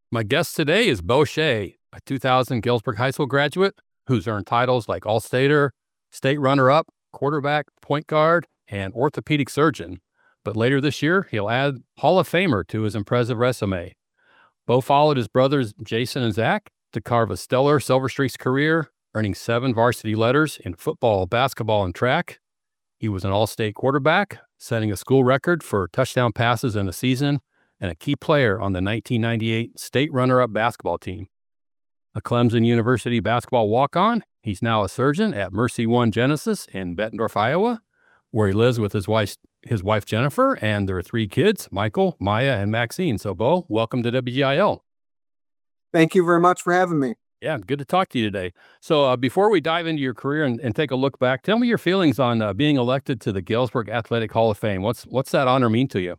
My guest today is Bo Shea, a 2000 Galesburg High School graduate who's earned titles like All-Stater, State Runner-Up, Quarterback, Point Guard, and Orthopedic Surgeon. But later this year, he'll add Hall of Famer to his impressive resume. Bo followed his brothers Jason and Zach to carve a stellar Silver Streaks career, earning 7 varsity letters in football, basketball, and track. He was an all-state quarterback, setting a school record for touchdown passes in a season, and a key player on the 1998 state runner-up basketball team. A Clemson University basketball walk-on, he's now a surgeon at Mercy One Genesis in Bettendorf, Iowa, where he lives with his wife Jennifer, and their 3 kids, Michael, Maya, and Maxine. So, Bo, welcome to WGIL. Thank you very much for having me. Yeah, good to talk to you today. So before we dive into your career and take a look back, tell me your feelings on being elected to the Galesburg Athletic Hall of Fame. What's that honor mean to you?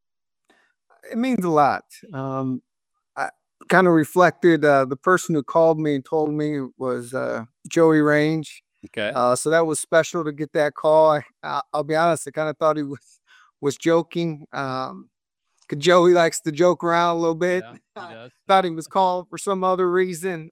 It means a lot. I kind of reflected, the person who called me and told me was Joey Range. Okay. So that was special to get that call. I'll be honest, I kind of thought he was joking. Cause Joey likes to joke around a little bit. Yeah, he does. Thought he was called for some other reason.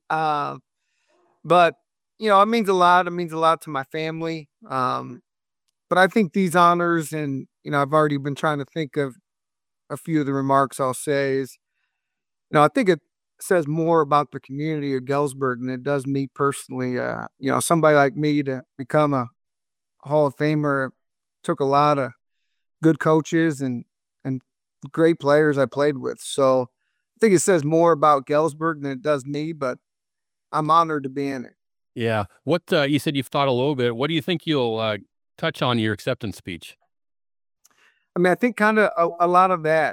But it means a lot. It means a lot to my family. But I think these honors, and I've already been trying to think of a few of the remarks I'll say is, I think it says more about the community of Galesburg than it does me personally. Somebody like me to become a Hall of Famer took a lot of good coaches and great players I played with. So I think it says more about Galesburg than it does me, but I'm honored to be in it. Yeah. What you said you've thought a little bit. What do you think you'll touch on your acceptance speech? I mean, I think kind of a lot of that.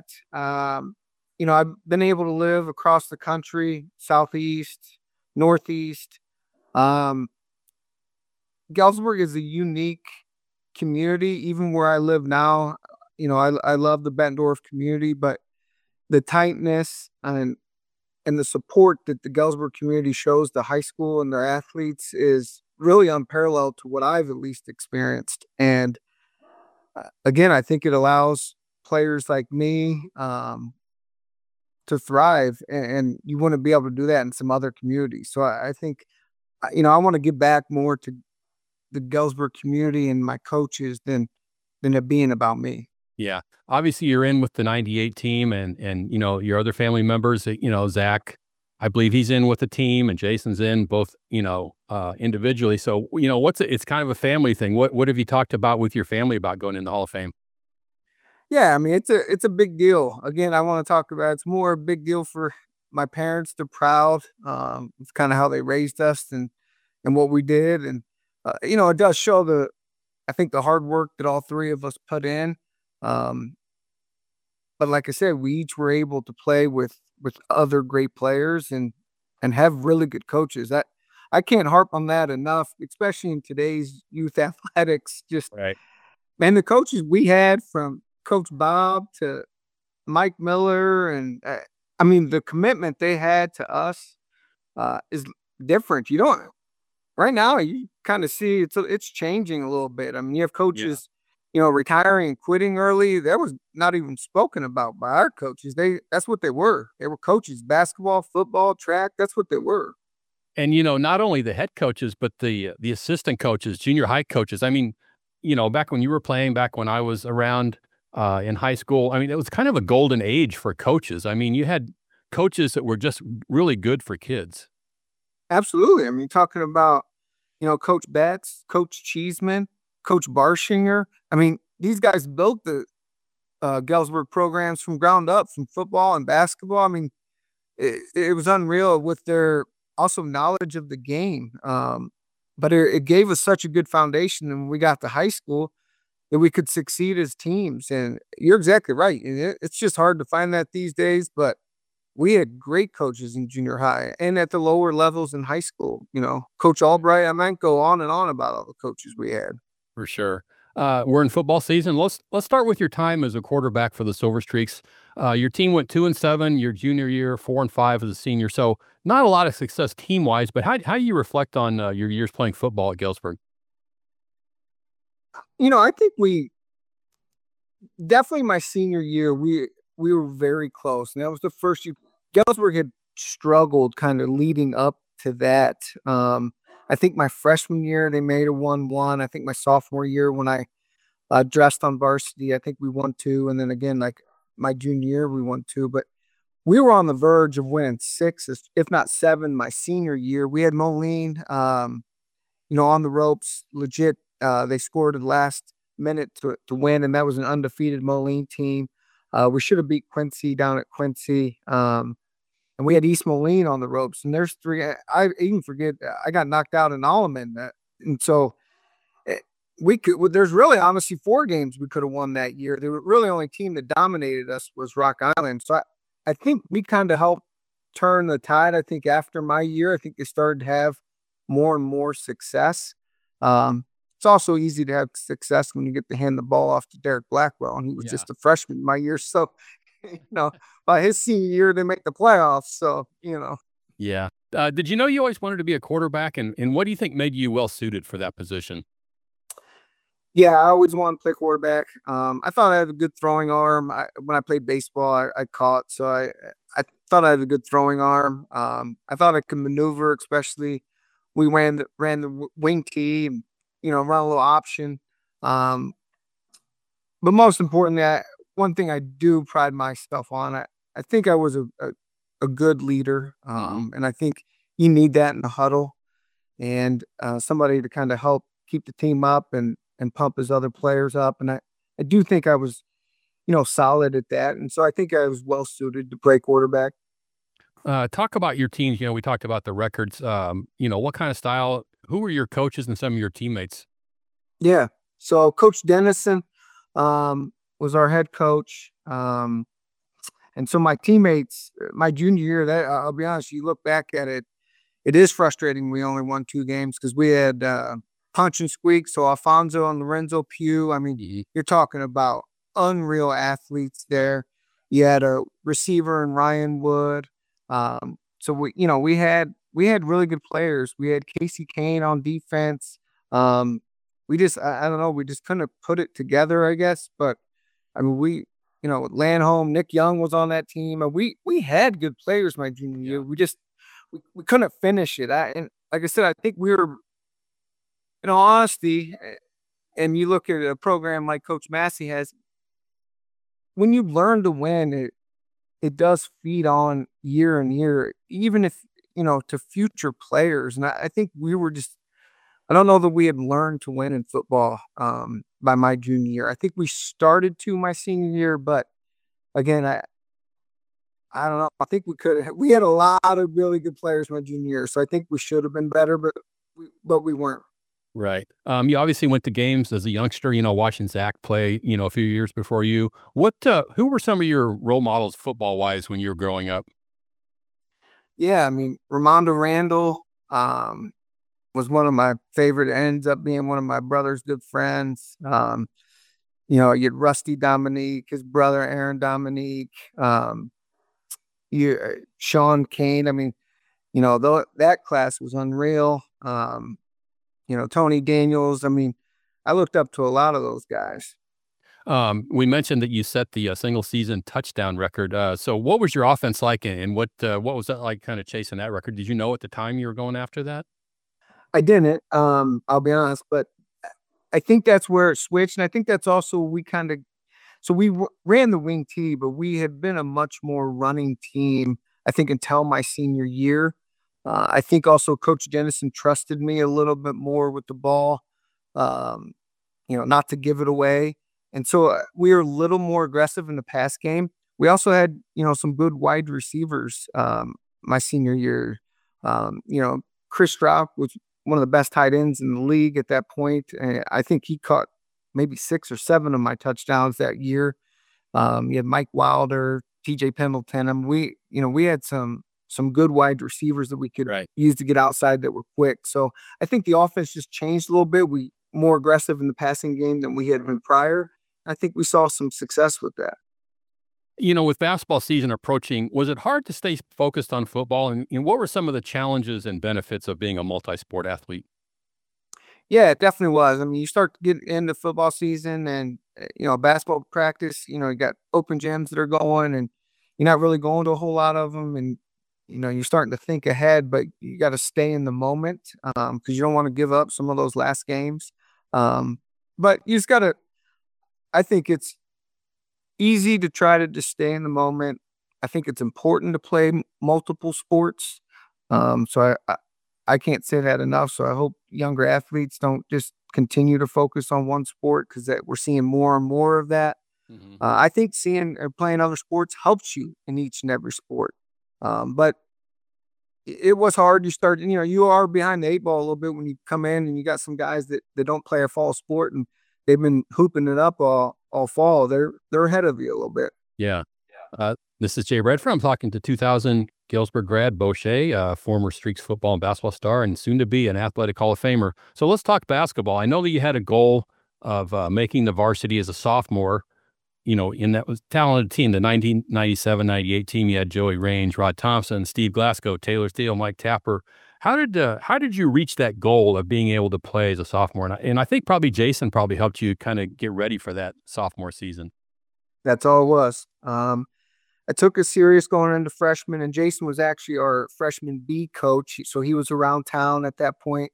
I've been able to live across the country, Southeast, Northeast. Galesburg is a unique community, even where I live now. I love the Bettendorf community, but the tightness and the support that the Galesburg community shows the high school and their athletes is really unparalleled to what I've at least experienced. And again, I think it allows players like me to thrive, and you want to be able to do that in some other communities. So I think, I want to give back more to the Galesburg community and my coaches than it being about me. Yeah. Obviously, you're in with the 98 team and your other family members, Zach, I believe he's in with the team, and Jason's in both, individually. So, it's kind of a family thing. What have you talked about with your family about going in the Hall of Fame? Yeah, I mean, it's a big deal. Again, I want to talk about it's more a big deal for my parents. They're proud. It's kind of how they raised us and what we did. And, it does show I think the hard work that all 3 of us put in. But like I said, we each were able to play with other great players and have really good coaches. I can't harp on that enough, especially in today's youth athletics. Just, Right. man, the coaches we had, from Coach Bob to Mike Miller, and I mean, the commitment they had to us is different. You don't Right now, you kind of see it's changing a little bit. I mean, you have coaches, retiring and quitting early. That was not even spoken about by our coaches. That's what they were. They were coaches: basketball, football, track. That's what they were. And not only the head coaches, but the assistant coaches, junior high coaches. I mean, back when you were playing, back when I was around in high school, I mean, it was kind of a golden age for coaches. I mean, you had coaches that were just really good for kids. Absolutely. I mean, talking about, Coach Betts, Coach Cheeseman, Coach Barshinger. I mean, these guys built the Galesburg programs from ground up, from football and basketball. I mean, it was unreal with their also knowledge of the game. But it gave us such a good foundation, and when we got to high school, that we could succeed as teams. And you're exactly right. And it's just hard to find that these days, but we had great coaches in junior high and at the lower levels in high school. Coach Albright. I might go on and on about all the coaches we had. For sure. We're in football season. Let's start with your time as a quarterback for the Silver Streaks. Your team went 2-7 your junior year, 4-5 as a senior. So not a lot of success team wise, but how do you reflect on your years playing football at Galesburg? I think we definitely, my senior year, we were very close, and that was the first year. Galesburg had struggled kind of leading up to that. I think my freshman year they made a 1-1. I think my sophomore year when I dressed on varsity, I think we won 2, and then again like my junior year we won 2. But we were on the verge of winning 6, if not 7, my senior year. We had Moline, on the ropes, legit. They scored in the last minute to win, and that was an undefeated Moline team. We should have beat Quincy down at Quincy. And we had East Moline on the ropes. And there's 3. I even forget, I got knocked out in Alleman. And so there's really honestly 4 games we could have won that year. The really only team that dominated us was Rock Island. So I think we kind of helped turn the tide. I think after my year, I think they started to have more and more success. It's also easy to have success when you get to hand the ball off to Derek Blackwell, and he was just a freshman my year. So, by his senior year, they make the playoffs. So, Yeah. Did you know you always wanted to be a quarterback? And what do you think made you well suited for that position? Yeah, I always wanted to play quarterback. I thought I had a good throwing arm. When I played baseball, I caught. So I thought I had a good throwing arm. I thought I could maneuver, especially we ran the wing tee and, run a little option. But most importantly, one thing I do pride myself on, I think I was a good leader. And I think you need that in the huddle and somebody to kind of help keep the team up and pump his other players up. And I do think I was, solid at that. And so I think I was well suited to play quarterback. Talk about your teams. We talked about the records. What kind of style? Who were your coaches and some of your teammates? Yeah. So Coach Dennison was our head coach. And so my teammates, my junior year, that I'll be honest, you look back at it, it is frustrating. We only won 2 games because we had Punch and Squeak. So Alfonso and Lorenzo Pugh. I mean, you're talking about unreal athletes there. You had a receiver in Ryan Wood. So we had really good players. We had Casey Kane on defense. We just, I don't know, we just couldn't put it together, I guess. But I mean, Lanholm, Nick Young was on that team. And we had good players my junior year. We just, we couldn't finish it. And like I said, I think we were, in all honesty, and you look at a program like Coach Massey has, when you learn to win, it does feed on year and year, even if, to future players. And I think we were just, I don't know that we had learned to win in football by my junior year. I think we started to my senior year, but again, I don't know. I think we had a lot of really good players my junior year. So I think we should have been better, but we weren't. Right. You obviously went to games as a youngster, watching Zach play, a few years before you. Who were some of your role models football wise when you were growing up? Yeah. I mean, Ramondo Randall was one of my favorite, ends up being one of my brother's good friends. You had Rusty Dominique, his brother, Aaron Dominique, Sean Kane. I mean, that class was unreal. Tony Daniels. I mean, I looked up to a lot of those guys. We mentioned that you set the single season touchdown record. So what was your offense like, and what was that like, kind of chasing that record? Did you know at the time you were going after that? I didn't. I'll be honest, but I think that's where it switched, and I think that's also we ran the wing tee, but we had been a much more running team, I think, until my senior year. I think also Coach Dennison trusted me a little bit more with the ball, not to give it away. And so we were a little more aggressive in the pass game. We also had, some good wide receivers my senior year. Chris Stroud was one of the best tight ends in the league at that point. And I think he caught maybe 6 or 7 of my touchdowns that year. You had Mike Wilder, TJ Pendleton. And we had some good wide receivers that we could use to get outside that were quick. So I think the offense just changed a little bit. We more aggressive in the passing game than we had been prior. I think we saw some success with that. With basketball season approaching, was it hard to stay focused on football? And what were some of the challenges and benefits of being a multi-sport athlete? Yeah, it definitely was. I mean, you start to get into football season and, basketball practice, you got open gyms that are going and you're not really going to a whole lot of them, and you're starting to think ahead, but you got to stay in the moment because you don't want to give up some of those last games. But you just got to. I think it's easy to try to just stay in the moment. I think it's important to play multiple sports. So I can't say that enough. So I hope younger athletes don't just continue to focus on one sport because that we're seeing more and more of that. Hmm. I think seeing or playing other sports helps you in each and every sport. But it was hard. You are behind the eight ball a little bit when you come in and you got some guys that don't play a fall sport and they've been hooping it up all fall. They're ahead of you a little bit. Yeah. This is Jay Redford. I'm talking to 2000 Galesburg grad Bo Shea, former Streaks football and basketball star, and soon to be an athletic Hall of Famer. So let's talk basketball. I know that you had a goal of making the varsity as a sophomore. In that was talented team, the 1997-98 team. You had Joey Range, Rod Thompson, Steve Glasgow, Taylor Steele, Mike Tapper. How did you reach that goal of being able to play as a sophomore? And I think probably Jason probably helped you kind of get ready for that sophomore season. That's all it was. I took it serious going into freshman, and Jason was actually our freshman B coach, so he was around town at that point.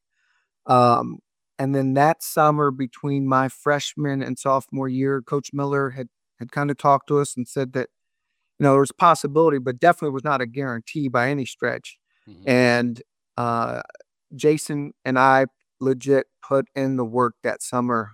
And then that summer between my freshman and sophomore year, Coach Miller had kind of talked to us and said that, there was a possibility, but definitely was not a guarantee by any stretch. Mhm. And Jason and I legit put in the work that summer,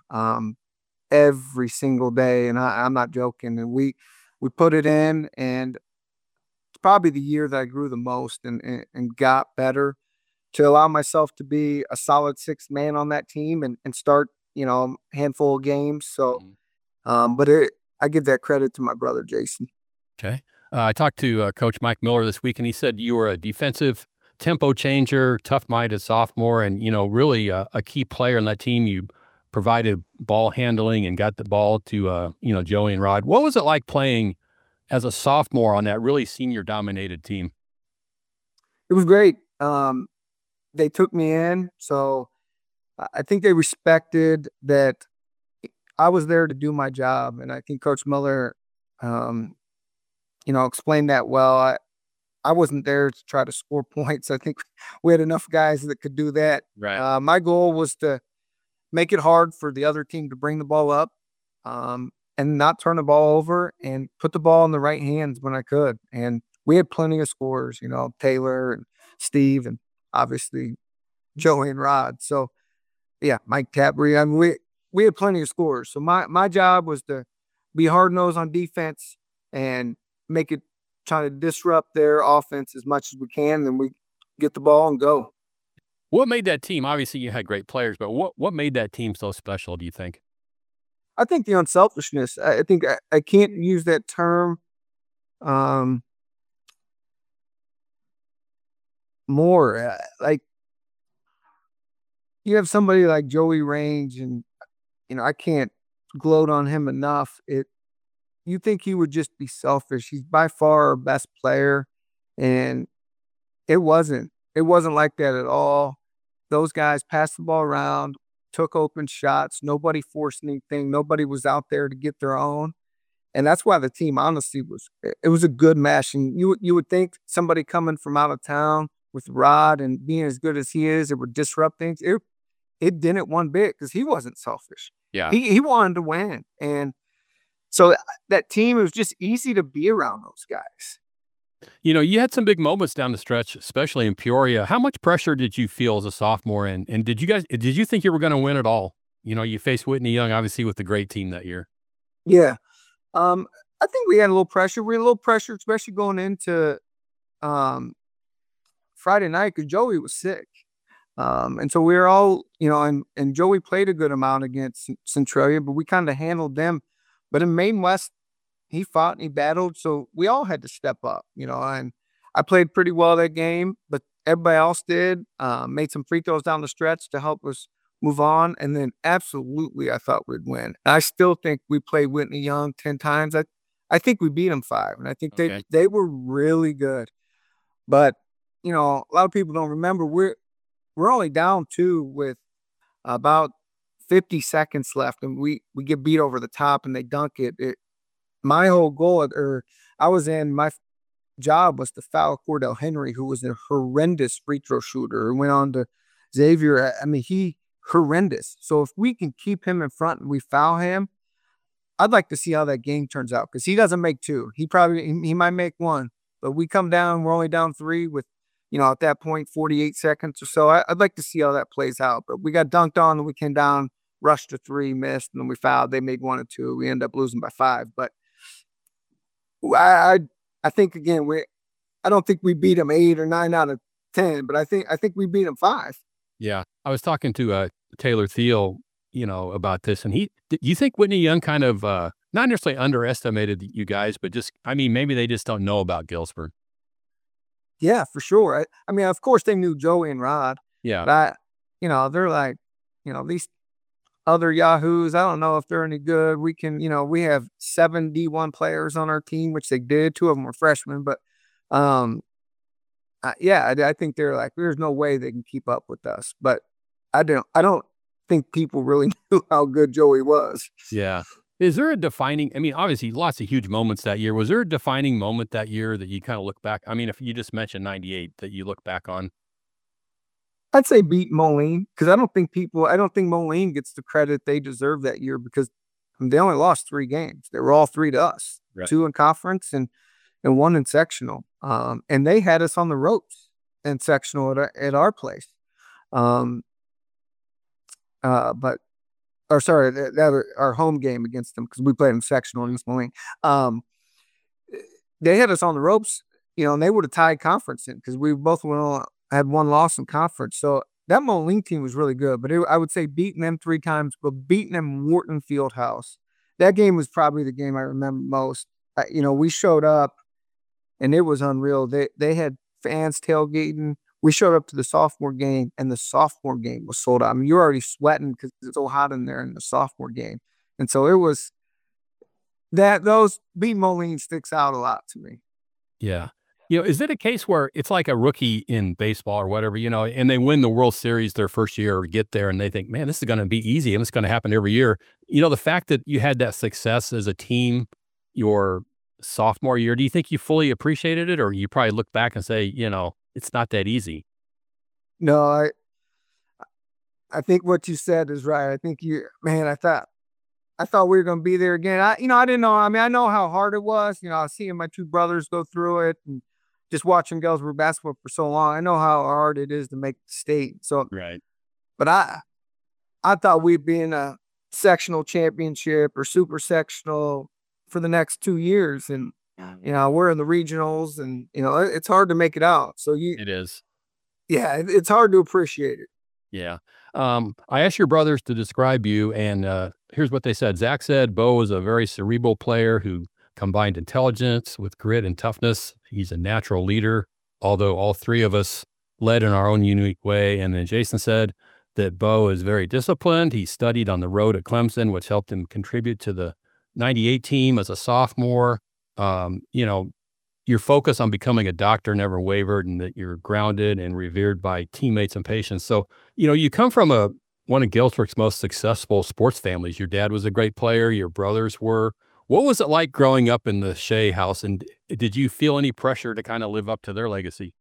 every single day. And I'm not joking. And we put it in, and it's probably the year that I grew the most and got better to allow myself to be a solid sixth man on that team and start, a handful of games. So, Mhm. but I give that credit to my brother, Jason. Okay. I talked to Coach Mike Miller this week, and he said you were a defensive tempo changer, tough-minded sophomore, and really a key player in that team. You provided ball handling and got the ball to Joey and Rod. What was it like playing as a sophomore on that really senior-dominated team? It was great. They took me in, so I think they respected that I was there to do my job, and I think Coach Miller, um, explained that well. I wasn't there to try to score points. I think we had enough guys that could do that. Right. My goal was to make it hard for the other team to bring the ball up, and not turn the ball over and put the ball in the right hands when I could. And we had plenty of scores, Taylor and Steve and obviously Joey and Rod. So yeah, Mike Tapper. I mean, we had plenty of scores. So my job was to be hard nosed on defense and make it try to disrupt their offense as much as we can. Then we get the ball and go. What made that team? Obviously, you had great players, but what made that team so special, do you think? I think the unselfishness. I think I can't use that term um, more. Like you have somebody like Joey Range, and I can't gloat on him enough. You think he would just be selfish? He's by far our best player, and it wasn't. It wasn't like that at all. Those guys passed the ball around, took open shots. Nobody forced anything. Nobody was out there to get their own. And that's why the team honestly it was a good match. And you would think somebody coming from out of town with Rod and being as good as he is, it would disrupt things. It didn't one bit because he wasn't selfish. Yeah. He wanted to win. And so that team, it was just easy to be around those guys. You had some big moments down the stretch, especially in Peoria. How much pressure did you feel as a sophomore? And did you think you were going to win at all? You faced Whitney Young, obviously, with the great team that year. Yeah. I think we had a little pressure. We had a little pressure, especially going into Friday night because Joey was sick. And so we were all, and Joey played a good amount against Centralia, but we kind of handled them. But in Maine West, he fought and he battled. So we all had to step up, and I played pretty well that game, but everybody else did, made some free throws down the stretch to help us move on. And then absolutely, I thought we'd win. I still think we played Whitney Young 10 times. I think we beat them 5, and I think Okay. they were really good. But, a lot of people don't remember we're only down 2 with about 50 seconds left, and we get beat over the top and they dunk it. My whole goal, or I was in my job was to foul Cordell Henry, who was a horrendous free throw shooter, who went on to Xavier. I mean, he horrendous. So if we can keep him in front and we foul him, I'd like to see how that game turns out because he doesn't make two. He might make one, but we come down. We're only down 3 with, at that point, 48 seconds or so. I'd like to see how that plays out. But we got dunked on and we came down, rushed to 3, missed, and then we fouled. They made 1 and 2. We end up losing by 5. But I think again I don't think we beat them 8 or 9 out of 10, but I think we beat them 5. Yeah. I was talking to Taylor Thiel, about this, and you think Whitney Young kind of not necessarily underestimated you guys, but just maybe they just don't know about Galesburg. Yeah, for sure. I mean, of course they knew Joey and Rod. Yeah. But they're like, these other Yahoos, I don't know if they're any good. We can, we have 7 D1 players on our team, which they did. 2 of them were freshmen, but I think they're like, there's no way they can keep up with us. But I don't think people really knew how good Joey was. Yeah. Is there a defining, obviously lots of huge moments that year. Was there a defining moment that year that you kind of look back? If you just mentioned 98 that you look back on? I'd say beat Moline because I don't think Moline gets the credit they deserve that year because they only lost 3 games. They were all 3 to us, right. 2 in conference and 1 in sectional. And they had us on the ropes in sectional at our place. Our home game against them because we played in sectional against Moline. They had us on the ropes, and they would have tied conference in because we both had 1 loss in conference. So that Moline team was really good, but I would say beating them 3 times, but beating them Wharton Fieldhouse. That game was probably the game I remember most. We showed up and it was unreal. They had fans tailgating. We showed up to the sophomore game, and the sophomore game was sold out. You're already sweating because it's so hot in there in the sophomore game. And so it was those beating Moline sticks out a lot to me. Yeah. Is it a case where it's like a rookie in baseball or whatever, and they win the World Series their first year or get there and they think, man, this is going to be easy and it's going to happen every year. The fact that you had that success as a team your sophomore year, do you think you fully appreciated it, or you probably look back and say, it's not that easy? No, I think what you said is right. I think I thought we were going to be there again. I didn't know. I know how hard it was. I was seeing my 2 brothers go through it and just watching Galesburg basketball for so long. I know how hard it is to make the state. So, right. But I thought we'd be in a sectional championship or super sectional for the next 2 years. And, we're in the regionals and, it's hard to make it out. So it is. Yeah, it's hard to appreciate it. Yeah. I asked your brothers to describe you, and here's what they said. Zach said Bo was a very cerebral player who combined intelligence with grit and toughness. He's a natural leader, although all 3 of us led in our own unique way. And then Jason said that Bo is very disciplined. He studied on the road at Clemson, which helped him contribute to the 98 team as a sophomore. Your focus on becoming a doctor never wavered, and that you're grounded and revered by teammates and patients. So, you come from one of Galesburg's most successful sports families. Your dad was a great player. Your brothers were. What was it like growing up in the Shea house? And did you feel any pressure to kind of live up to their legacy?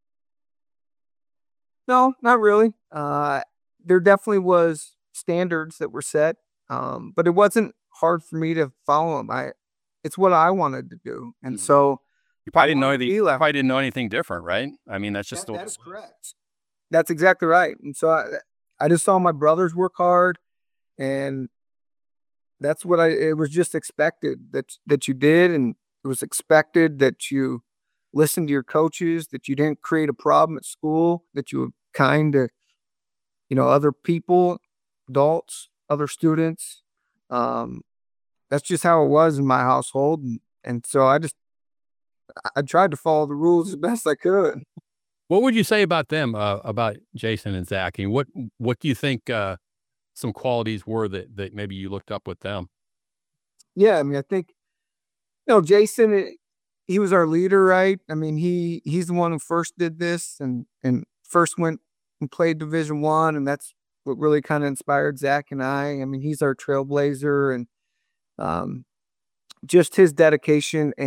No, not really. There definitely was standards that were set, but it wasn't hard for me to follow them. It's what I wanted to do. And so you probably didn't know anything different, right? That's just that's correct. That's exactly right. And so I just saw my brothers work hard, and that's what it was just expected that you did. And it was expected that you listened to your coaches, that you didn't create a problem at school, that you were kind to, other people, adults, other students. That's just how it was in my household. And so I tried to follow the rules as best I could. What would you say about them, about Jason and Zach? What do you think some qualities were that maybe you looked up with them? Yeah, I think, Jason, he was our leader, right? He's the one who first did this and first went and played Division I, and that's what really kind of inspired Zach and I. He's our trailblazer, and just his dedication and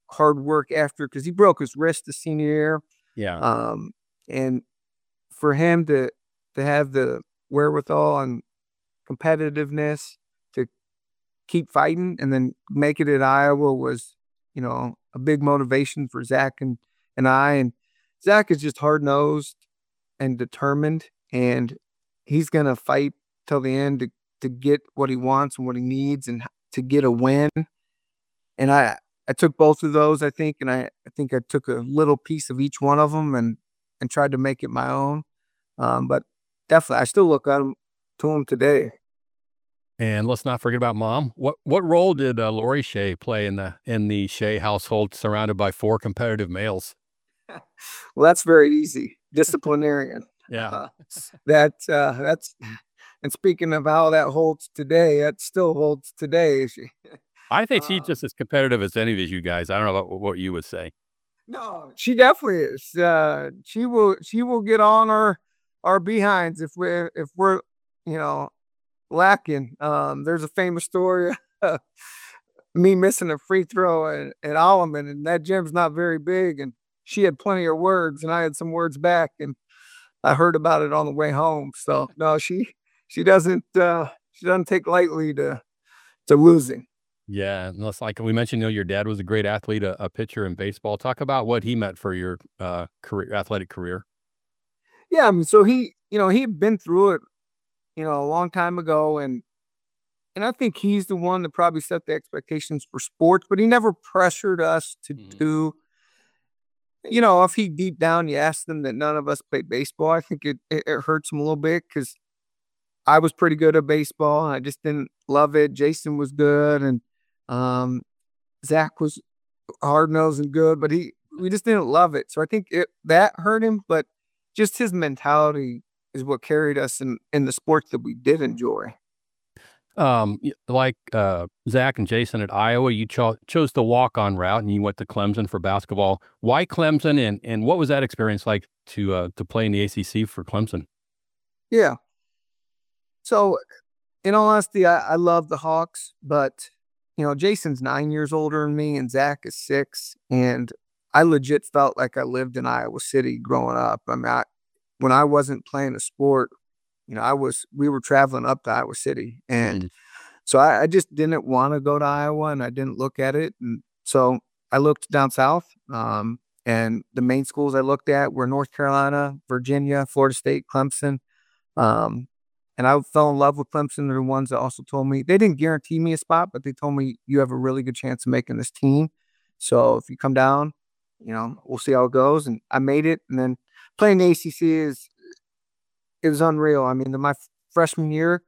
hard work after, because he broke his wrist the senior year. Yeah. And for him to have the wherewithal and competitiveness to keep fighting and then make it at Iowa was, a big motivation for Zach and I. And Zach is just hard nosed and determined, and he's gonna fight till the end to get what he wants and what he needs and to get a win. And I took both of those, I think, and I think I took a little piece of each one of them and tried to make it my own. But definitely, I still look to him today. And let's not forget about mom. What role did Lori Shea play in the Shea household, surrounded by 4 competitive males? Well, that's very easy. Disciplinarian. Yeah. That's and speaking of how that holds today, that still holds today. I think she's just as competitive as any of you guys. I don't know about what you would say. No, she definitely is. She will get on our behinds if we're lacking. There's a famous story of me missing a free throw at Alleman, and that gym's not very big, and she had plenty of words, and I had some words back, and I heard about it on the way home. So no, she doesn't take lightly to losing. Yeah, and it's like we mentioned, your dad was a great athlete, a pitcher in baseball. Talk about what he meant for your athletic career. Yeah, I mean, so he had been through it, a long time ago, and I think he's the one that probably set the expectations for sports, but he never pressured us to do. If he deep down you asked them that none of us played baseball, I think it hurts him a little bit, because I was pretty good at baseball. I just didn't love it. Jason was good, and Zach was hard nosed and good, but we just didn't love it. So I think that hurt him, but just his mentality is what carried us in the sports that we did enjoy. Like Zach and Jason at Iowa, you chose the walk-on route, and you went to Clemson for basketball. Why Clemson, and what was that experience like to play in the ACC for Clemson? Yeah. So, in all honesty, I love the Hawks, but Jason's 9 years older than me, and Zach is 6, and I legit felt like I lived in Iowa City growing up. I mean, when I wasn't playing a sport, we were traveling up to Iowa City, and so I just didn't want to go to Iowa, and I didn't look at it, and so I looked down south, and the main schools I looked at were North Carolina, Virginia, Florida State, Clemson. And I fell in love with Clemson. They're the ones that also told me, they didn't guarantee me a spot, but they told me, you have a really good chance of making this team. So if you come down, we'll see how it goes. And I made it. And then playing the ACC it was unreal. I mean, my freshman year,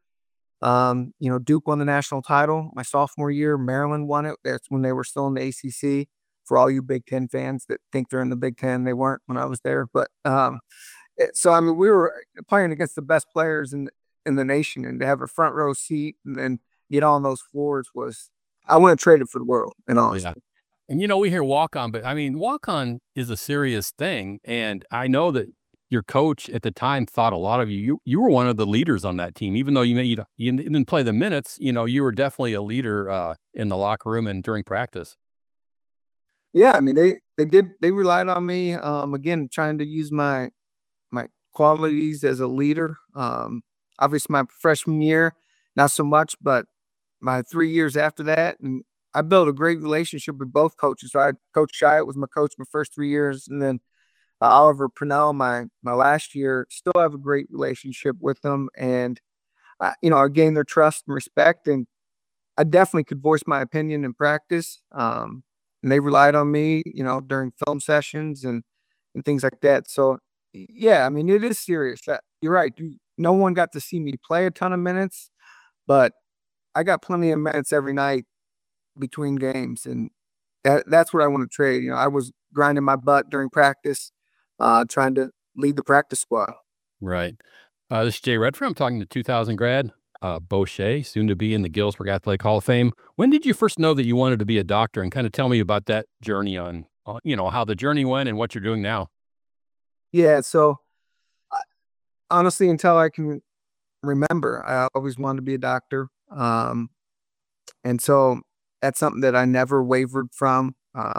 Duke won the national title. My sophomore year, Maryland won it. That's when they were still in the ACC. For all you Big Ten fans that think they're in the Big Ten, they weren't when I was there. But so I mean, we were playing against the best players in the nation, and to have a front row seat and then get on those floors I wouldn't trade it for the world, in honesty. Yeah. And we hear walk-on, but I mean, walk-on is a serious thing. And I know that your coach at the time thought a lot of you. You were one of the leaders on that team, even though you didn't play the minutes. You were definitely a leader in the locker room and during practice. Yeah, I mean, they relied on me. Again, trying to use my qualities as a leader. Obviously, my freshman year, not so much, but my 3 years after that, and I built a great relationship with both coaches. So I Coach Chiat was my coach my first 3 years, and then Oliver Purnell my last year. Still have a great relationship with them, and I gained their trust and respect, and I definitely could voice my opinion in practice. And they relied on me, during film sessions and things like that. So yeah, I mean, it is serious. You're right. No one got to see me play a ton of minutes, but I got plenty of minutes every night between games, and that's what I want to trade. I was grinding my butt during practice, trying to lead the practice squad. Right. This is Jay Redford. I'm talking to 2000 grad Bo Shea, soon to be in the Galesburg Athletic Hall of Fame. When did you first know that you wanted to be a doctor? And kind of tell me about that journey on how the journey went and what you're doing now. Yeah, so honestly, until I can remember, I always wanted to be a doctor. And so that's something that I never wavered from.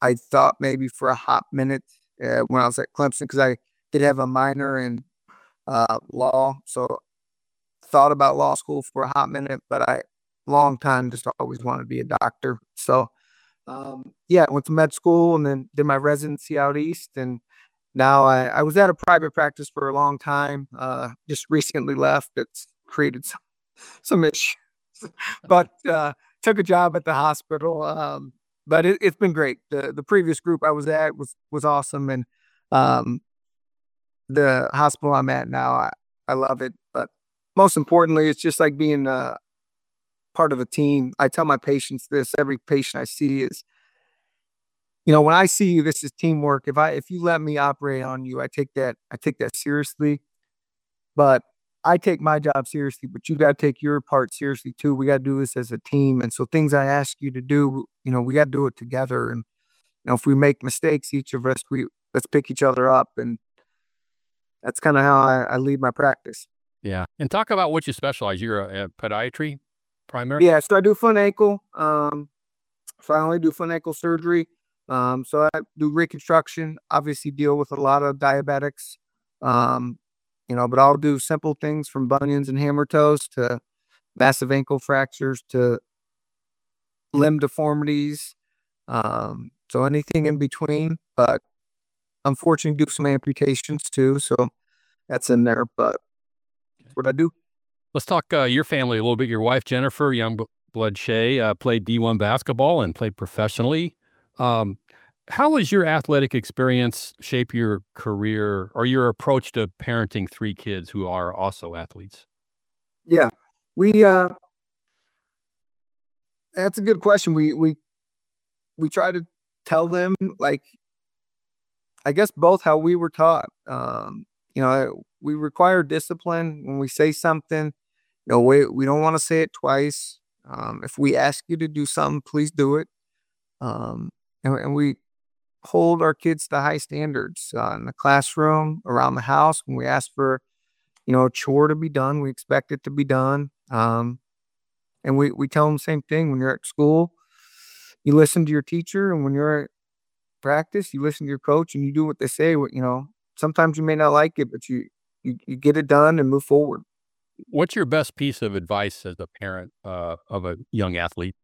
I thought maybe for a hot minute when I was at Clemson, because I did have a minor in law, so thought about law school for a hot minute, but long time just always wanted to be a doctor. So yeah, I went to med school and then did my residency out east, and now I was at a private practice for a long time. Just recently left. It's created some issues, but took a job at the hospital. But it's been great. The previous group I was at was awesome, and um, the hospital I'm at now, I love it. But most importantly, it's just like being part of a team. I tell my patients this, every patient I see is, when I see you, this is teamwork. If you let me operate on you, I take that seriously. But I take my job seriously, but you got to take your part seriously too. We got to do this as a team. And so things I ask you to do, we got to do it together. And if we make mistakes, each of us, let's pick each other up. And that's kind of how I lead my practice. Yeah. And talk about what you specialize. You're a podiatry primary? Yeah. So I do foot and ankle. So I only do foot and ankle surgery. So I do reconstruction, obviously deal with a lot of diabetics. But I'll do simple things from bunions and hammer toes to massive ankle fractures to limb deformities. So anything in between, but unfortunately do some amputations too. So that's in there, but that's what I do. Let's talk your family a little bit. Your wife, Jennifer Youngblood Shea, played D1 basketball and played professionally. How has your athletic experience shape your career or your approach to parenting 3 kids who are also athletes? Yeah, we that's a good question. We try to tell them, like, I guess both how we were taught. We require discipline when we say something. We don't want to say it twice. If we ask you to do something, please do it. And we hold our kids to high standards in the classroom, around the house. When we ask for, a chore to be done, we expect it to be done. And we tell them the same thing. When you're at school, you listen to your teacher, and when you're at practice, you listen to your coach, and you do what they say. Sometimes you may not like it, but you get it done and move forward. What's your best piece of advice as a parent of a young athlete?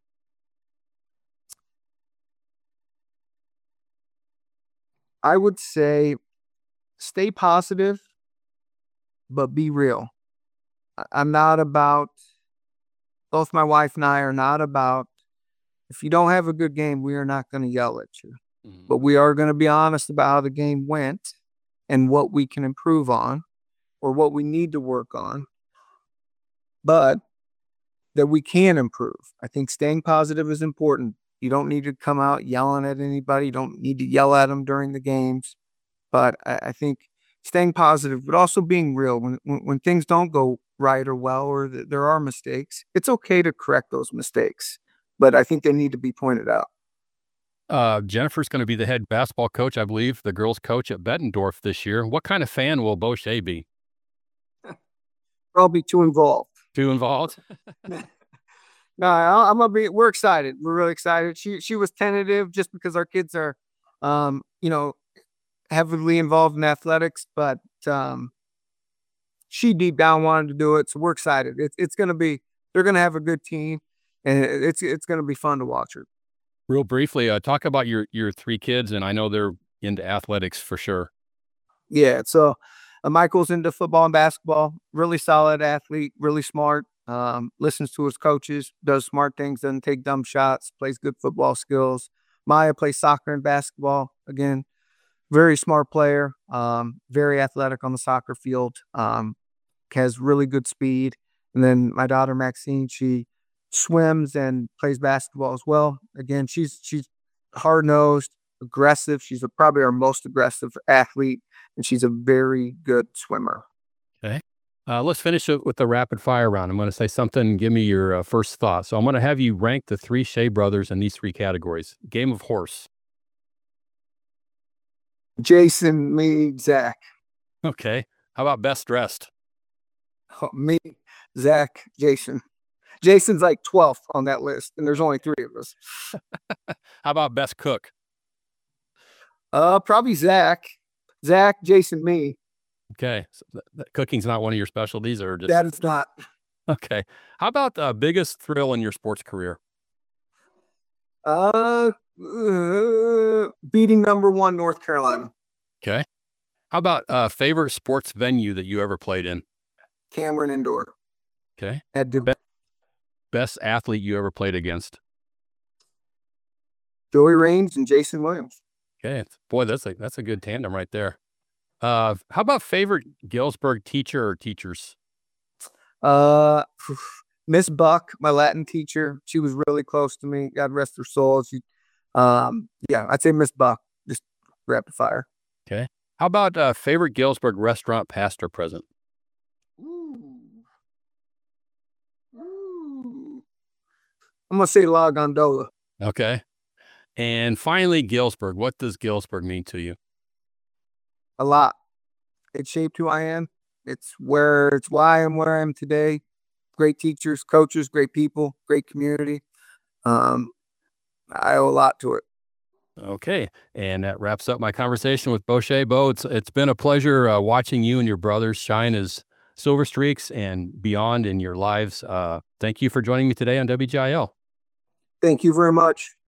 I would say stay positive, but be real. I'm not about, both my wife and I are not about, if you don't have a good game, we are not going to yell at you. Mm-hmm. But we are going to be honest about how the game went and what we can improve on or what we need to work on, but that we can improve. I think staying positive is important. You don't need to come out yelling at anybody. You don't need to yell at them during the games. But I think staying positive, but also being real. When things don't go right or well, or there are mistakes, it's okay to correct those mistakes. But I think they need to be pointed out. Jennifer's going to be the head basketball coach, I believe, the girls' coach at Bettendorf this year. What kind of fan will Bochet be? I'll be too involved. Too involved? No, I'm gonna be. We're excited. We're really excited. She was tentative just because our kids are, heavily involved in athletics, but she deep down wanted to do it. So we're excited. It's gonna be. They're gonna have a good team, and it's gonna be fun to watch her. Real briefly, talk about your 3 kids, and I know they're into athletics for sure. Yeah. So Michael's into football and basketball. Really solid athlete. Really smart. Listens to his coaches, does smart things, doesn't take dumb shots, plays good football skills. Maya plays soccer and basketball. Again, very smart player, very athletic on the soccer field, has really good speed. And then my daughter, Maxine, she swims and plays basketball as well. Again, she's hard-nosed, aggressive. She's probably our most aggressive athlete, and she's a very good swimmer. Okay. Let's finish it with the rapid fire round. I'm going to say something and give me your first thought. So I'm going to have you rank the 3 Shea brothers in these 3 categories. Game of horse. Jason, me, Zach. Okay. How about best dressed? Me, Zach, Jason. Jason's like 12th on that list, and there's only 3 of us. How about best cook? Probably Zach, Jason, me. Okay. So cooking's not one of your specialties, or just That is not. okay. How about the biggest thrill in your sports career? Uh, Beating number one North Carolina. Okay. How about favorite sports venue that you ever played in? Cameron Indoor. Okay. At Best athlete you ever played against? Joey Raines and Jason Williams. Okay. Boy, that's a good tandem right there. How about favorite Galesburg teacher or teachers? Uh, Miss Buck, my Latin teacher, she was really close to me. God rest her soul. Yeah, I'd say Miss Buck, just rapid fire. Okay. How about favorite Galesburg restaurant, past or present? Ooh. Ooh. I'm gonna say La Gondola. Okay. And finally, Galesburg. What does Galesburg mean to you? A lot. It shaped who I am. It's why I'm where I am today. Great teachers, coaches, great people, great community. I owe a lot to it. Okay. And that wraps up my conversation with Boshay. Bo, it's been a pleasure watching you and your brothers shine as Silver Streaks and beyond in your lives. Thank you for joining me today on WGIL. Thank you very much.